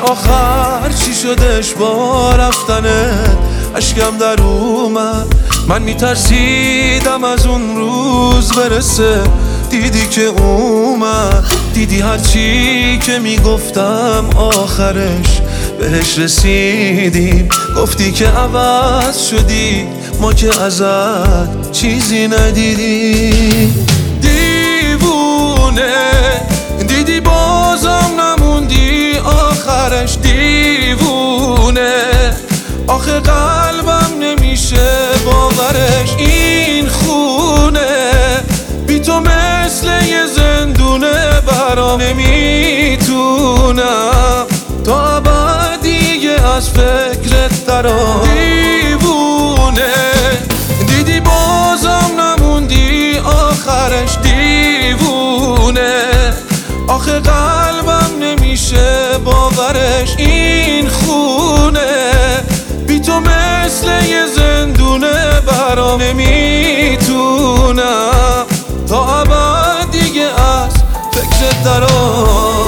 آخر چی شدش با رفتنت؟ اشکم در اومد، من میترسیدم از اون روز برسه. دیدی که اومد، دیدی هرچی که میگفتم آخرش بهش رسیدیم. گفتی که عوض شدی، ما که ازت چیزی ندیدیم. دیوونه دیدی بازم نموندی آخرش. دیوونه آخه قلبم نمیشه باورش. این خونه بی تو مثل یه زندونه، برام نمیتونم تا ابد دیگه از فکرت درام. دیوونه دیدی بازم نموندی آخرش. دیوونه آخه قلبم نمیشه باورش. این خونه بی تو مثل یه زندونه، برام نمیتونم تا ابد دیگه از فکرت درام.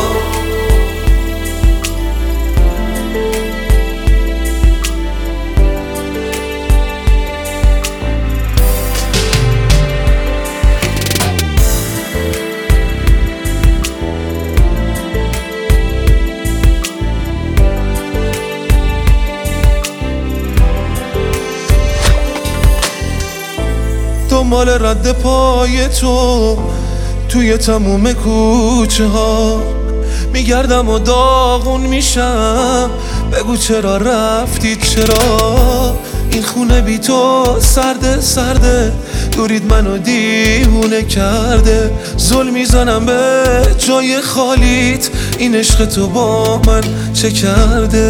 دنبال رد پای تو توی تموم کوچه ها میگردم و داغون میشم. بگو چرا رفتید، چرا این خونه بی تو سرده سرده. دورید منو دیوونه کرده، ظلم میزنم به جای خالیت. این عشق تو با من چه کرده؟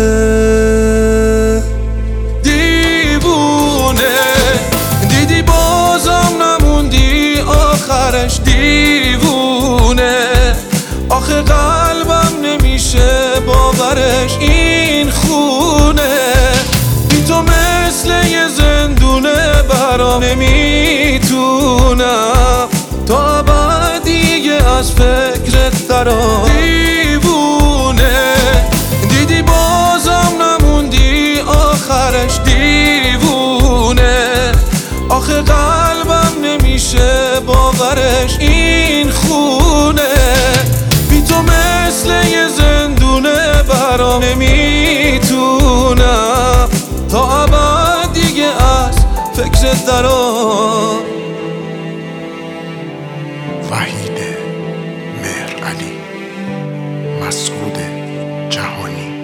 دیوونه دیدی بازم نموندی آخرش. دیوونه آخه قلبم نمیشه باورش. این خونه بی تو مثل یه زندونه، برام نمیتونم تا ابد دیگه از فکرت درام. دیوونه دیدی بازم نموندی آخرش. دیوونه آخه قلبم نمیشه باورش. این خونه بی تو مثل یه زندونه، برام نمیتونم تا ابد دیگه از فکرت درام. وحید مهرعلی، مسعود جهانی.